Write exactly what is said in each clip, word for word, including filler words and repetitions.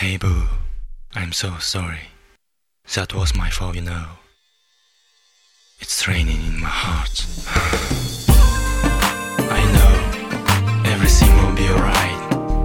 Hey boo, I'm so sorry. That was my fault, you know. It's raining in my heart. I know everything will be alright,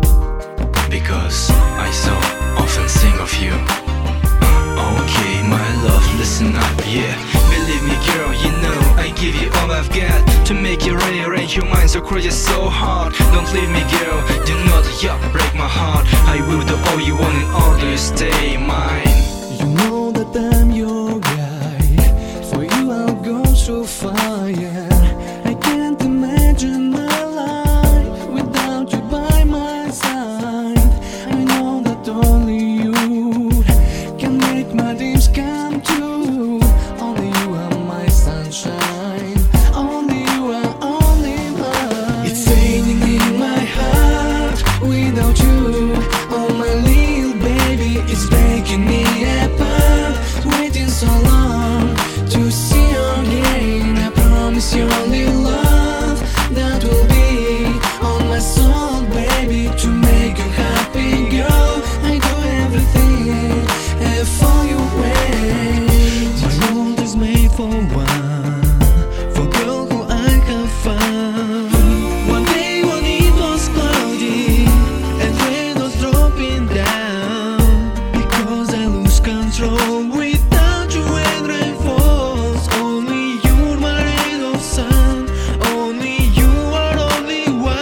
because I so often think of you. Okay, my love, listen up, yeah. Believe me, girl, you know I give you all I've got to make you rearrange your mind so crazy, so hard. Don't leave me, girl, do not yeah, break my heart. I will do all you want in order to stay mine. You know that I'm your guy. For you I'll go so far, yeah. I can't imagine my life without you by my side. I know that only you can make my dreams come true. Only you are my sunshine. Only you are only mine. It's raining in my heart without you. Oh my little baby, it's breaking me apart. Waiting so long to see you again. I promise you only love that will be on my soul, baby, to make you happy, girl. I do everything uh, for you. Wait, my world is made for one, for girl who I have found. One day when it was cloudy and rain was dropping down, because I lose control without you when rain falls. Only you're my ray of sun. Only you are only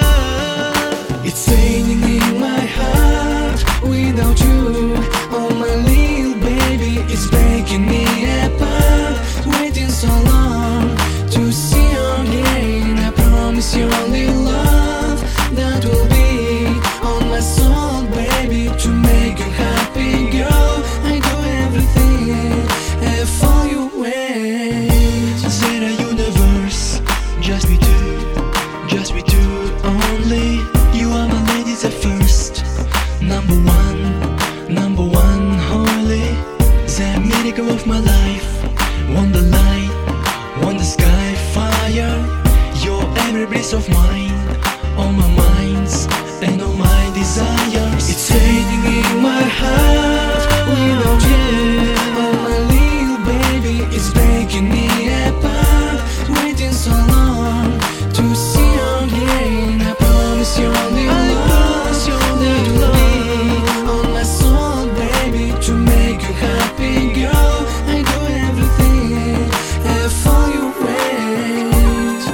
one. It's raining in my heart without you. Oh my little baby, it's breaking me apart. Waiting so long to see you again. I promise you only love that will be on my soul, baby, to make you happy, girl. I do everything uh, for you. Wait, Zera universe, just we two, just we two only. You are my lady, the first, number one, number one, holy. The miracle of my life, wonder light, wonder sky, fire. You're every breath of mine, all my minds and all my desires. It's raining in my heart without you. Oh my little baby, it's breaking me apart. Waiting so long to see you again. I promise you only love that will be on my soul, baby, to make you happy, girl. I do everything uh, for you. Wait,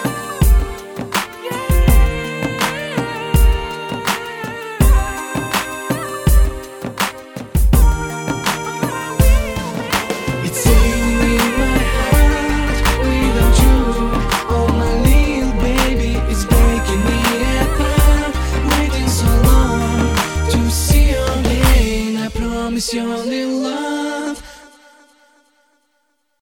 it's raining in my heart without you. Oh my little baby, it's breaking me apart. Waiting so long to see you again. I promise you only love